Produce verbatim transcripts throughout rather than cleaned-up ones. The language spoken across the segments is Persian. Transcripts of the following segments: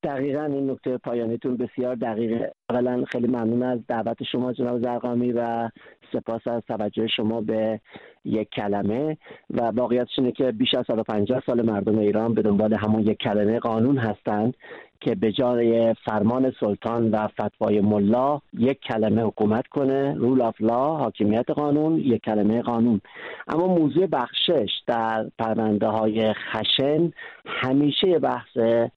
دقیقاً این نکته پایانیتون بسیار دقیقه. اولا خیلی ممنون از دعوت شما جناب زرقامی و سپاس از توجه شما به یک کلمه. و واقعیتش اینه که بیش از صد و پنجاه سال مردم ایران به دنبال همون یک کلمه قانون هستند که به جای فرمان سلطان و فتوای ملا یک کلمه حکومت کنه، رول آف لا، حاکمیت قانون، یک کلمه قانون. اما موضوع بخشش در پرونده های خشن همیشه بحث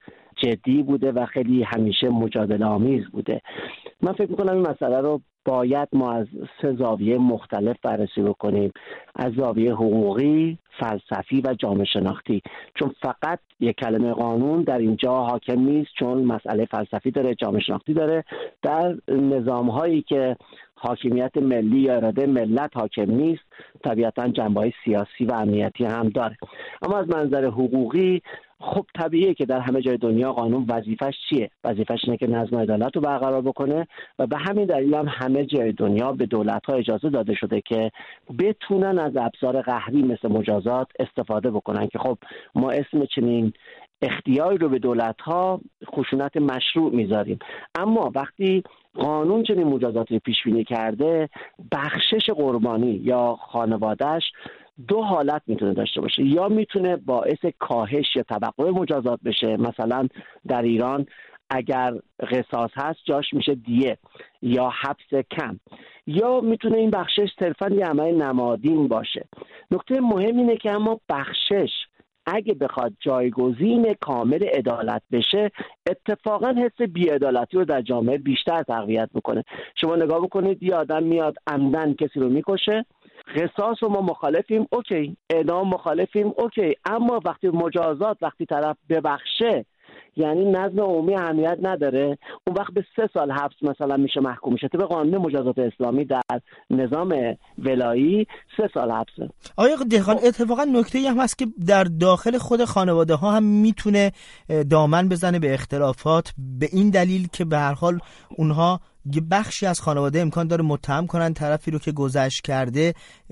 جدی بوده و خیلی همیشه مجادله آمیز بوده. من فکر میکنم این مسئله رو باید ما از سه زاویه مختلف بررسی بکنیم، از زاویه حقوقی، فلسفی و جامعه شناختی، چون فقط یک کلمه قانون در اینجا حاکم نیست، چون مسئله فلسفی داره، جامعه شناختی داره. در نظام هایی که حاکمیت ملی یا اراده ملت حاکم نیست طبیعتاً جنبه‌های سیاسی و امنیتی هم داره. اما از منظر حقوقی خب طبیعیه که در همه جای دنیا قانون وظیفش چیه؟ وظیفش اینه که نظم و عدالت رو برقرار بکنه و به همین دلیل هم همه جای دنیا به دولت‌ها اجازه داده شده که بتونن از ابزار قهری مثل مجازات استفاده بکنن که خب ما اسم چنین اختیاری رو به دولت‌ها خشونت مشروع میذاریم. اما وقتی قانون چنین مجازاتی پیش بینی کرده، بخشش قربانی یا خانواده‌اش دو حالت میتونه داشته باشه. یا میتونه باعث کاهش یا توقف مجازات بشه، مثلا در ایران اگر قصاص هست جاش میشه دیه یا حبس کم. یا میتونه این بخشش صرفا یه عمل نمادین باشه. نکته مهم اینه که اما بخشش اگه بخواد جایگزین کامل عدالت بشه، اتفاقا حس بی‌عدالتی رو در جامعه بیشتر تقویت میکنه. شما نگاه بکنید، یه آدم میاد عمدن کسی رو میکشه، قصاص رو ما مخالفیم، اوکی. اعدام مخالفیم، اوکی. اما وقتی مجازات، وقتی طرف ببخشه، یعنی نظم عمومی اهمیت نداره، اون وقت به سه سال حبس مثلا میشه محکوم میشه. طبق قانون مجازات اسلامی در نظام ولایی سه سال حبسه. آقای دهقان، اتفاقا نکته‌ای هم هست که در داخل خود خانواده ها هم میتونه دامن بزنه به اختلافات، به این دلیل که به هر حال اونها یه بخشی از خانواده امکان داره متهم کنن طرفی رو که گذشت کرده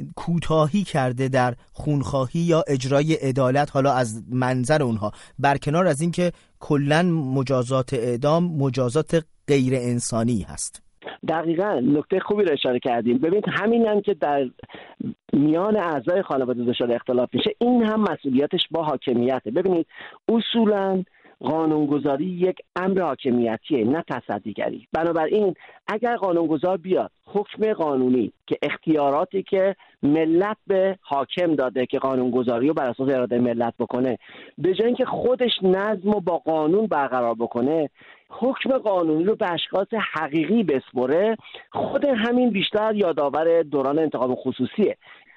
کوتاهی کرده در خونخواهی یا اجرای عدالت، حالا از منظر اونها، برکنار از این که کلن مجازات اعدام مجازات غیر انسانی هست. دقیقاً نکته خوبی رو اشاره کردیم. ببینید همین هم که در میان اعضای خانواده دچار اختلاف میشه، این هم مسئولیتش با حاکمیته. ببینید اصولاً قانونگذاری یک امر حاکمیتیه، نه تصدیگری. بنابراین اگر قانونگذار بیاد حکم قانونی که اختیاراتی که ملت به حاکم داده که قانونگذاری رو بر اساس اراده ملت بکنه، به جای اینکه خودش نظم رو با قانون برقرار بکنه، حکم قانونی رو به اشخاص حقیقی بسپره، خود همین بیشتر یادآور دوران انتقام خصوصیه.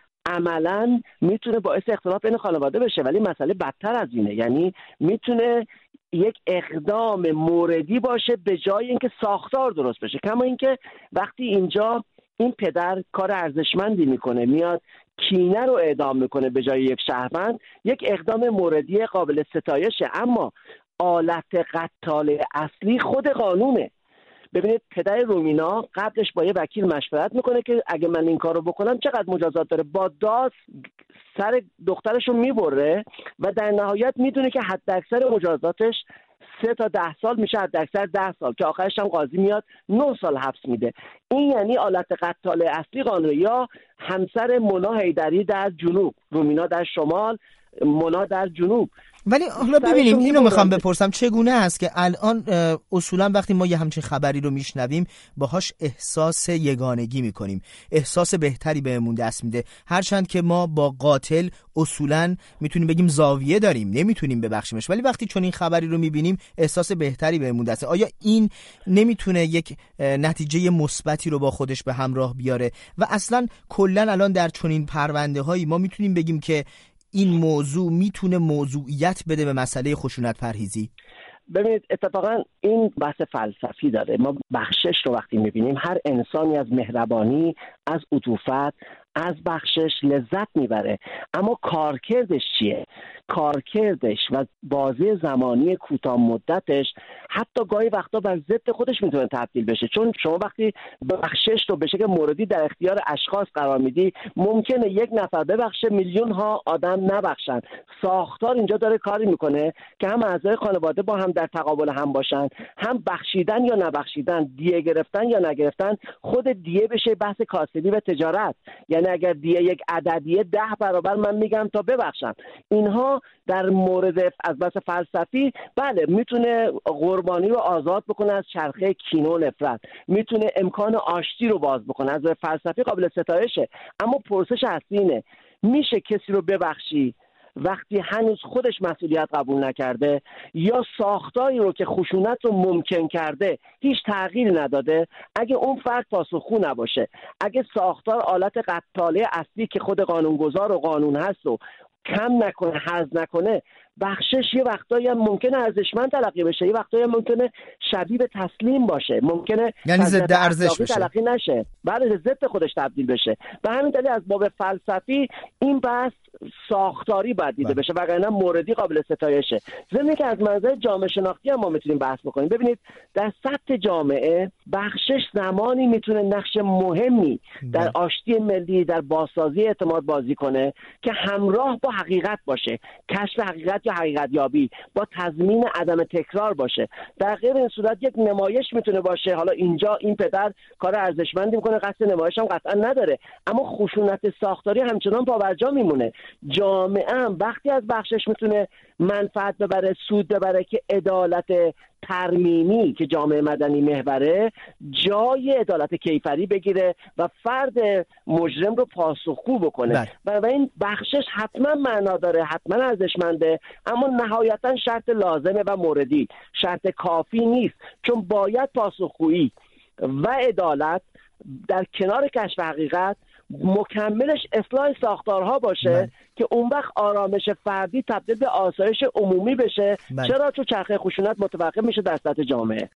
عملاً میتونه باعث اختلاف بین خانواده بشه، ولی مسئله بدتر از اینه. یعنی میتونه یک اقدام موردی باشه به جای اینکه ساختار درست بشه. کما اینکه وقتی اینجا این پدر کار ارزشمندی میکنه، میاد کینه رو اعدام میکنه به جای یک شهروند، یک اقدام موردی قابل ستایشه، اما آلت قتال اصلی خود قانونه. ببینید پدر رومینا قبلش با یه وکیل مشورت میکنه که اگه من این کارو بکنم چقدر مجازات داره، با داس سر دخترشو میبره و در نهایت میدونه که حد اکثر مجازاتش سه تا ده سال میشه، حد اکثر ده سال، که آخرش هم قاضی میاد نه سال حبس میده. این یعنی آلت قتال اصلی قانون. یا همسر مونا حیدری در جنوب، رومینا در شمال، مونا در جنوب. ولی حالا ببینیم، اینو میخوام بپرسم چگونه است که الان اصولا وقتی ما یه همچین خبری رو میشنویم باهاش احساس یگانگی میکنیم، احساس بهتری بهمون دست میده، هرچند که ما با قاتل اصولا میتونیم بگیم زاویه داریم، نمیتونیم ببخشیمش، ولی وقتی چون این خبری رو میبینیم احساس بهتری بهمون دست میده. آیا این نمیتونه یک نتیجه مثبتی رو با خودش به همراه بیاره؟ و اصلا کلا الان در چنین پرونده هایی ما میتونیم بگیم که این موضوع میتونه موضوعیت بده به مسئله خشونت پرهیزی؟ ببینید اتفاقا این بحث فلسفی داره. ما بخشش رو وقتی میبینیم، هر انسانی از مهربانی، از عطوفت، از بخشش لذت میبره، اما کارکردش چیه؟ کارکردش و بازی زمانی کوتاه مدتش حتی گاهی وقتا بر ضد خودش میتونه تبدیل بشه. چون شما وقتی بخشش رو به شکل موردی در اختیار اشخاص قرار میدی، ممکنه یک نفر ببخشه، میلیون ها آدم نبخشن. ساختار اینجا داره کاری میکنه که هم اعضای خانواده با هم در تقابل هم باشن، هم بخشیدن یا نبخشیدن، دیه گرفتن یا نگرفتن، خود دیه بشه بحث کاسبی و تجارت. یعنی اگر دیه یک عددیه ده برابر من میگم تا ببخشم. اینها در مورد از بحث فلسفی بله میتونه قربانی رو آزاد بکنه از چرخه کینه و نفرت، میتونه امکان آشتی رو باز بکنه، از فلسفی قابل ستایشه. اما پرسش اصلی اینه میشه کسی رو ببخشی وقتی هنوز خودش مسئولیت قبول نکرده، یا ساختاری رو که خشونت رو ممکن کرده هیچ تغییری نداده؟ اگه اون فرد پاسخگو نباشه، اگه ساختار آلت قتاله اصلی که خود قانونگذار و قانون هست و کم نکنه، حذف نکنه، بخشش یه وقتایی هم ممکنه ارزشمند تلقی بشه، یه وقتایی هم ممکنه شبیه به تسلیم باشه، ممکنه یعنی ضد ارزش بشه، تلقی نشه، بله ضد خودش تبدیل بشه. به همین دلیل از باب فلسفی این بحث ساختاری باید دیده بشه، وگرنه موردی قابل ستایشه. ضمن که از منظر جامعه شناختی هم ما میتونیم بحث بکنیم. ببینید در سطح جامعه بخشش زمانی میتونه نقش مهمی در آشتی ملی، در بازسازی اعتماد بازی کنه که همراه با حقیقت باشه، کشف حقیقت یا حقیقت یابی، با تضمین عدم تکرار باشه. در غیر این صورت یک نمایش میتونه باشه. حالا اینجا این پدر کار ارزشمندی میکنه، قصد نمایش هم قطعا نداره، اما خشونت ساختاری همچنان پابرجا میمونه. جامعه هم وقتی از بخشش میتونه منفعت ببره، سود ببره که عدالت ترمیمی که جامعه مدنی محوره جای عدالت کیفری بگیره و فرد مجرم رو پاسخگو بکنه. و این بخشش حتما معنا داره، حتما ارزشمنده، اما نهایتا شرط لازمه و موردی، شرط کافی نیست. چون باید پاسخگویی و عدالت در کنار کشف حقیقت مکملش اصلاح ساختارها باشه من. که اون وقت آرامش فردی تبدیل به آسایش عمومی بشه. من. چرا؟ چون چرخه خشونت متوقف میشه در سطح جامعه.